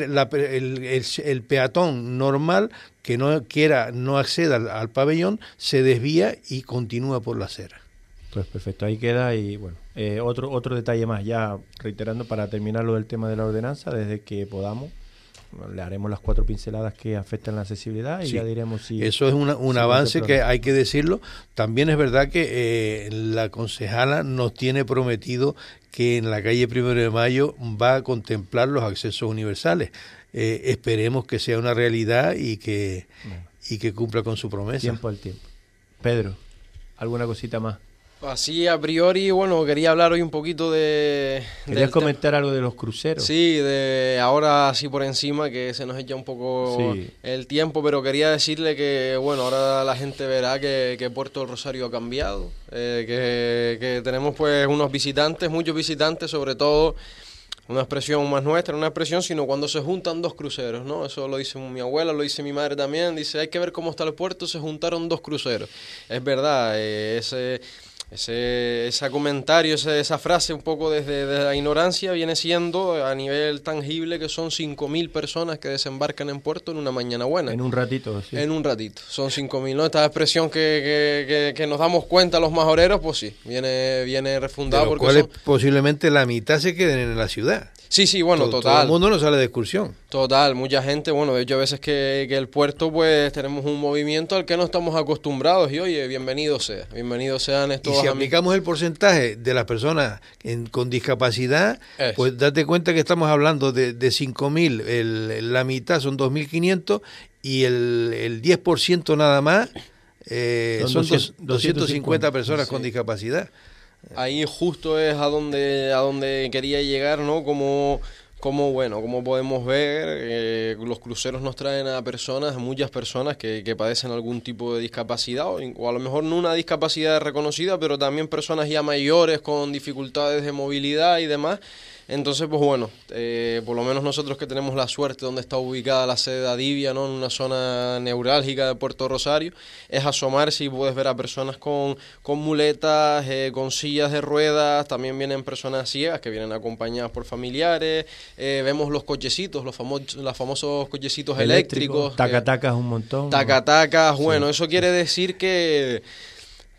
el peatón normal que no acceda al pabellón se desvía y continúa por la acera. Pues perfecto, ahí queda. Y bueno, otro detalle más, ya reiterando para terminar lo del tema de la ordenanza, desde que podamos le haremos las 4 pinceladas que afectan la accesibilidad y ya diremos si... Eso es un avance que hay que decirlo. También es verdad que la concejala nos tiene prometido que en la calle 1 de Mayo va a contemplar los accesos universales. Esperemos que sea una realidad y que cumpla con su promesa. Tiempo al tiempo. Pedro, ¿alguna cosita más? Así a priori, bueno, quería hablar hoy un poquito de... ¿Querías comentar algo de los cruceros? Sí, de ahora así por encima, que se nos echa un poco el tiempo, pero quería decirle que, bueno, ahora la gente verá que Puerto del Rosario ha cambiado, que tenemos pues muchos visitantes, sobre todo, una expresión más nuestra, no una expresión, sino cuando se juntan 2 cruceros, ¿no? Eso lo dice mi abuela, lo dice mi madre también, dice, hay que ver cómo está el puerto, se juntaron 2 cruceros. Es verdad, ese comentario, esa frase un poco desde la ignorancia viene siendo a nivel tangible que son 5.000 personas que desembarcan en puerto en una mañana buena. En un ratito, sí. En un ratito, son 5.000, ¿no? Esta expresión que nos damos cuenta los majoreros, pues sí, viene refundada. De los cuales posiblemente la mitad se queden en la ciudad. Sí, bueno, total. Todo el mundo no sale de excursión. Total, mucha gente, bueno, de hecho a veces que el puerto pues tenemos un movimiento al que no estamos acostumbrados y oye, bienvenidos sean estos amigos. Y si aplicamos el porcentaje de las personas con discapacidad, pues date cuenta que estamos hablando de 5.000, la mitad son 2.500 y el 10% nada más son 250 personas con discapacidad. Ahí justo es a donde quería llegar, ¿no? Como podemos ver, los cruceros nos traen a muchas personas que padecen algún tipo de discapacidad, o a lo mejor no una discapacidad reconocida, pero también personas ya mayores con dificultades de movilidad y demás. Entonces, pues bueno, por lo menos nosotros que tenemos la suerte donde está ubicada la sede de Adivia, ¿no? En una zona neurálgica de Puerto Rosario, es asomarse y puedes ver a personas con muletas, con sillas de ruedas, también vienen personas ciegas que vienen acompañadas por familiares, vemos los cochecitos, los famosos cochecitos eléctricos. Tacatacas un montón. Tacatacas, bueno, eso quiere decir que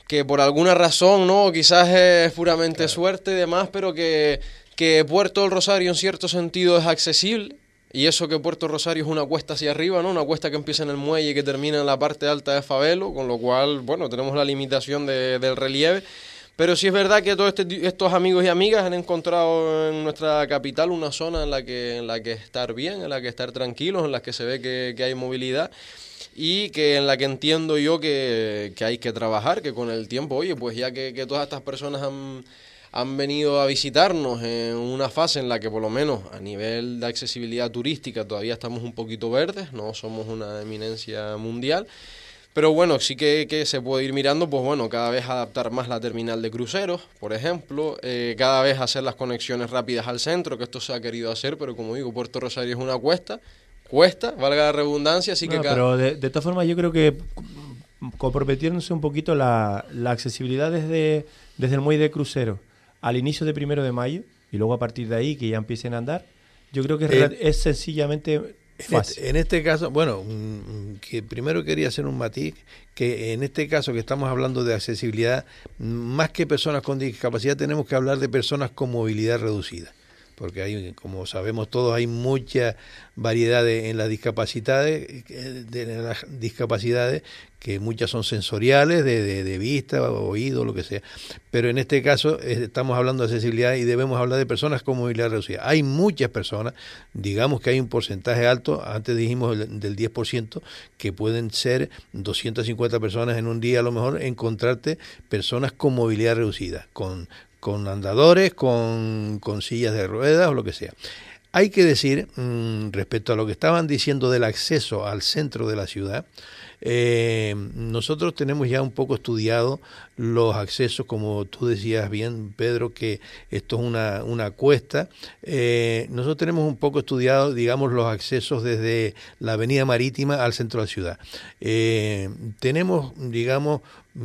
que por alguna razón, ¿no? Quizás es puramente suerte y demás, pero que Puerto del Rosario en cierto sentido es accesible. Y eso que Puerto Rosario es una cuesta hacia arriba, ¿no? Una cuesta que empieza en el muelle y que termina en la parte alta de Fabelo, con lo cual, bueno, tenemos la limitación del relieve. Pero sí es verdad que todos estos amigos y amigas han encontrado en nuestra capital una zona en la que estar bien, en la que estar tranquilos, en la que se ve que hay movilidad y que en la que entiendo yo que hay que trabajar, que con el tiempo, oye, pues ya que todas estas personas han venido a visitarnos en una fase en la que por lo menos a nivel de accesibilidad turística todavía estamos un poquito verdes, no somos una eminencia mundial, pero bueno, sí que se puede ir mirando, pues bueno, cada vez adaptar más la terminal de cruceros, por ejemplo, cada vez hacer las conexiones rápidas al centro, que esto se ha querido hacer, pero como digo, Puerto Rosario es una cuesta, valga la redundancia, así que... Pero de todas formas yo creo que comprometiéndose un poquito la accesibilidad desde el muelle de crucero al inicio de 1 de mayo y luego a partir de ahí que ya empiecen a andar, yo creo que es sencillamente fácil. En este caso, bueno, que primero quería hacer un matiz, que en este caso que estamos hablando de accesibilidad, más que personas con discapacidad tenemos que hablar de personas con movilidad reducida, porque hay, como sabemos todos, hay mucha variedad en las discapacidades, que muchas son sensoriales, de vista, oído, lo que sea. Pero en este caso estamos hablando de accesibilidad y debemos hablar de personas con movilidad reducida. Hay muchas personas, digamos que hay un porcentaje alto, antes dijimos del 10%, que pueden ser 250 personas en un día, a lo mejor encontrarte personas con movilidad reducida, con andadores, con sillas de ruedas o lo que sea. Hay que decir, respecto a lo que estaban diciendo del acceso al centro de la ciudad, nosotros tenemos ya un poco estudiado los accesos, como tú decías bien, Pedro, que esto es una cuesta. Nosotros tenemos un poco estudiado, digamos, los accesos desde la avenida Marítima al centro de la ciudad. Tenemos, digamos,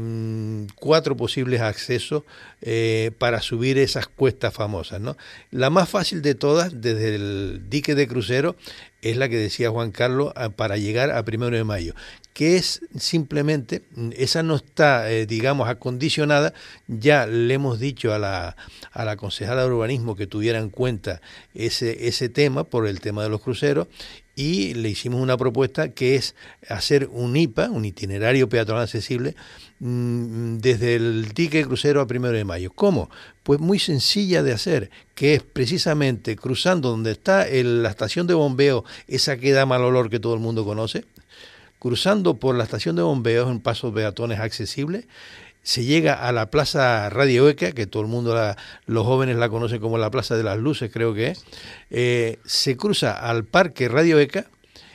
4 posibles accesos para subir esas cuestas famosas, ¿no? La más fácil de todas, desde el dique de crucero, es la que decía Juan Carlos, para llegar a 1 de mayo, que es simplemente, esa no está, digamos, acondicionada. Ya le hemos dicho a la concejala de urbanismo que tuviera en cuenta ese tema, por el tema de los cruceros, y le hicimos una propuesta que es hacer un IPA, un itinerario peatonal accesible, desde el dique de crucero a 1 de mayo. ¿Cómo? Pues muy sencilla de hacer, que es precisamente cruzando donde está la estación de bombeo, esa que da mal olor que todo el mundo conoce, cruzando por la estación de bombeos en pasos peatones accesibles, se llega a la Plaza Radio ECA, que todo el mundo, los jóvenes la conocen como la Plaza de las Luces, creo que es, se cruza al Parque Radio ECA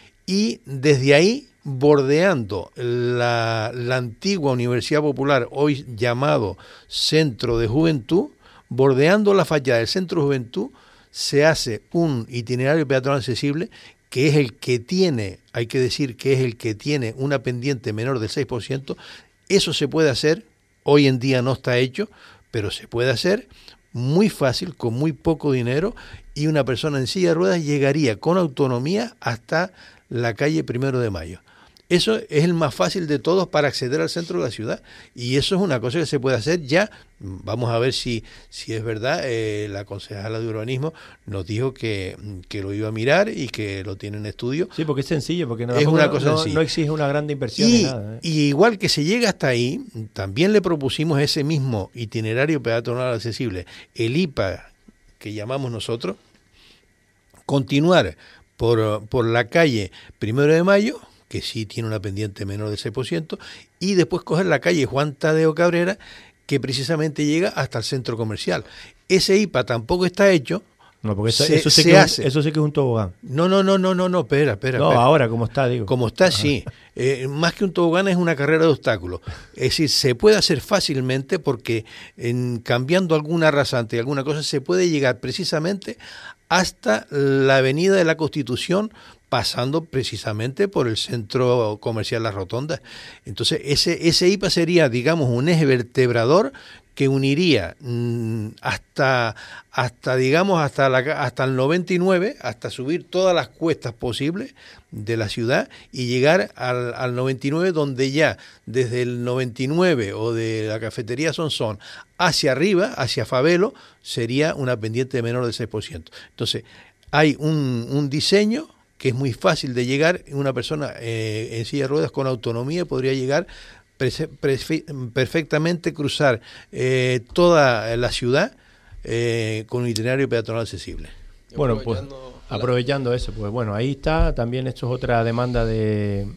y desde ahí, bordeando la antigua Universidad Popular, hoy llamado Centro de Juventud, bordeando la fachada del Centro de Juventud, se hace un itinerario peatonal accesible que es el que tiene, hay que decir que es el que tiene una pendiente menor del 6%. Eso se puede hacer, hoy en día no está hecho, pero se puede hacer muy fácil, con muy poco dinero, y una persona en silla de ruedas llegaría con autonomía hasta la calle 1 de Mayo. Eso es el más fácil de todos para acceder al centro de la ciudad, y eso es una cosa que se puede hacer ya. Vamos a ver si es verdad. La concejala de urbanismo nos dijo que lo iba a mirar y que lo tiene en estudio. Sí, porque es sencillo, porque es una cosa no exige una gran inversión ni nada. Y igual que se llega hasta ahí, también le propusimos ese mismo itinerario peatonal accesible, el IPA que llamamos nosotros, continuar por la calle 1 de Mayo, que sí tiene una pendiente menor del 6%, y después coger la calle Juan Tadeo Cabrera, que precisamente llega hasta el centro comercial. Ese IPA tampoco está hecho. No, porque eso sí que es un tobogán. No, espera. No, ahora, como está, digo. Como está, sí. Más que un tobogán es una carrera de obstáculos. Es decir, se puede hacer fácilmente porque cambiando alguna rasante y alguna cosa se puede llegar precisamente hasta la avenida de la Constitución, pasando precisamente por el centro comercial Las Rotondas. Entonces, ese IPA sería, digamos, un eje vertebrador que uniría hasta el 99, hasta subir todas las cuestas posibles de la ciudad y llegar al 99, donde ya desde el 99 o de la cafetería Sonsón hacia arriba, hacia Fabelo, sería una pendiente de menor del 6%. Entonces, hay un diseño que es muy fácil de llegar. Una persona en silla de ruedas con autonomía podría llegar perfectamente, cruzar toda la ciudad con un itinerario peatonal accesible. Bueno, pues aprovechando eso, pues bueno, ahí está. También esto es otra demanda de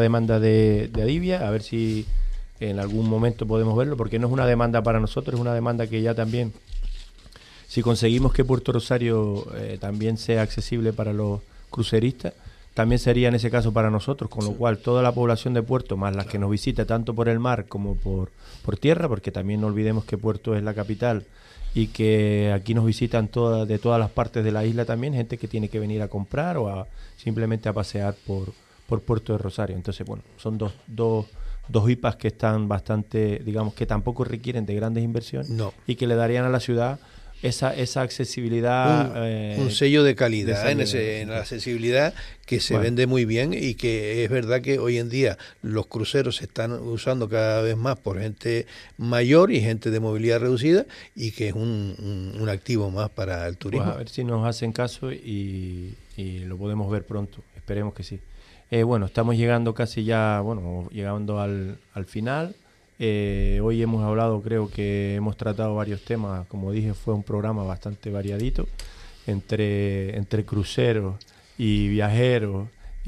Adivia, a ver si en algún momento podemos verlo, porque no es una demanda para nosotros, es una demanda que ya también, si conseguimos que Puerto Rosario también sea accesible para los cruceristas, también sería en ese caso para nosotros, con lo cual toda la población de Puerto, más las que nos visita tanto por el mar como por tierra, porque también no olvidemos que Puerto es la capital y que aquí nos visitan de todas las partes de la isla también, gente que tiene que venir a comprar o simplemente a pasear por Puerto de Rosario. Entonces, bueno, son dos IPAs que están bastante, digamos, que tampoco requieren de grandes inversiones y que le darían a la ciudad esa accesibilidad, un sello de calidad en la accesibilidad, que se vende muy bien, y que es verdad que hoy en día los cruceros se están usando cada vez más por gente mayor y gente de movilidad reducida, y que es un activo más para el turismo. Pues a ver si nos hacen caso y lo podemos ver pronto, esperemos que sí. Bueno, estamos llegando casi ya, llegando al final. Hoy hemos hablado, creo que hemos tratado varios temas. Como dije, fue un programa bastante variadito, entre cruceros y viajeros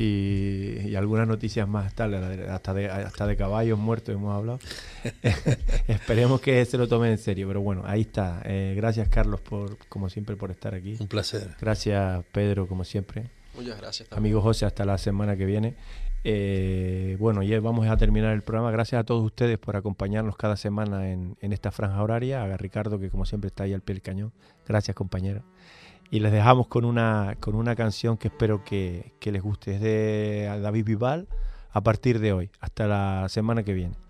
y algunas noticias más, hasta de caballos muertos hemos hablado. Esperemos que se lo tomen en serio, pero bueno, ahí está. Gracias, Carlos, como siempre, por estar aquí. Un placer. Gracias, Pedro, como siempre. Muchas gracias. Amigo José, hasta la semana que viene. Bueno, ya vamos a terminar el programa. Gracias a todos ustedes por acompañarnos cada semana en esta franja horaria. A Ricardo, que como siempre está ahí al pie del cañón. Gracias, compañero. Y les dejamos con una canción que espero que les guste. Es de David Bisbal, A partir de hoy. Hasta la semana que viene.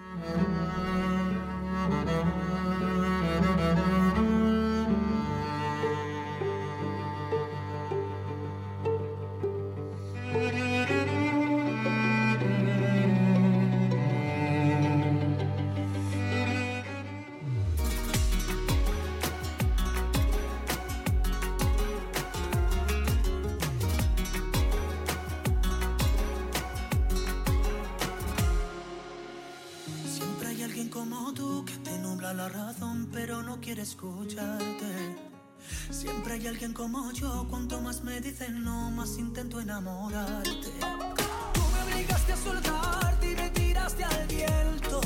Escucharte. Siempre hay alguien como yo. Cuanto más me dicen no, más intento enamorarte. Tú me obligaste a soltarte y me tiraste al viento.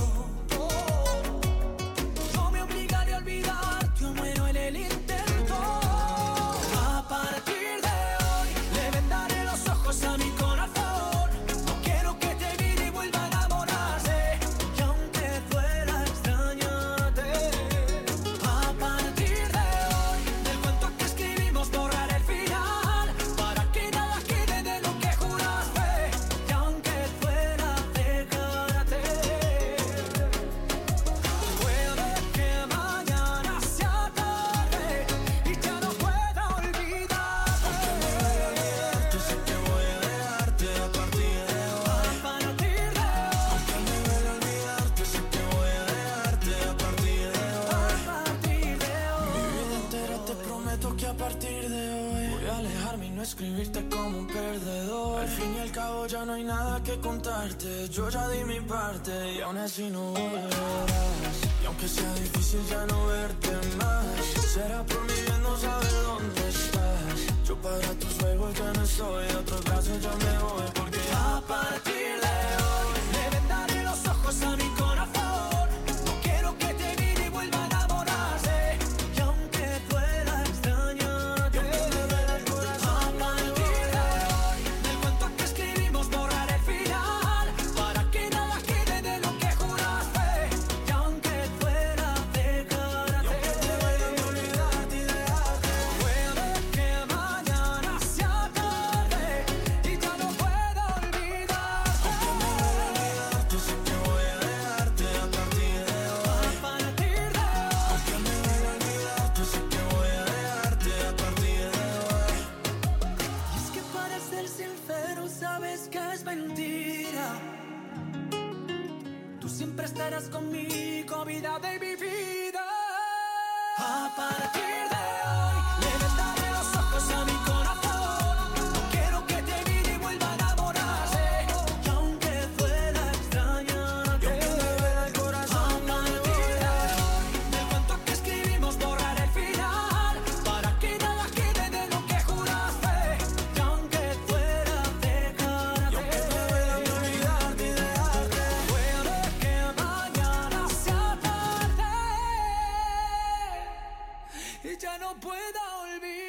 No me obligaré a olvidarte o muero en el intento. A partir de hoy le vendaré los ojos a mi corazón. No quiero que te mire y vuelva a enamorarse. Y aunque fuera extrañarte, escribirte como un perdedor. Al fin y al cabo ya no hay nada que contarte. Yo ya di mi parte y aún así no volverás. Y aunque sea difícil ya no verte más, será por mi bien no saber dónde estás. Yo para tus juegos ya no estoy, a otros brazos ya me voy, porque a partir de hoy le vendaré los ojos a mi corazón. No quiero que te mire y vuelva a enamorarse. Y aunque fuera extrañarte, conmigo, vida de mi vida. A partir de hoy le vendaré los ojos a mi corazón. No quiero que te mire y vuelva a enamorarse. Y aunque fuera extrañarte, y aunque me duela el corazón, a partir de hoy del cuento que escribimos borrar el final, para que nada quede de lo que juraste. Y aunque fuera dejarte, y aunque me duela olvidarte y dejarte, puede que mañana sea tarde y ya no pueda olvidar.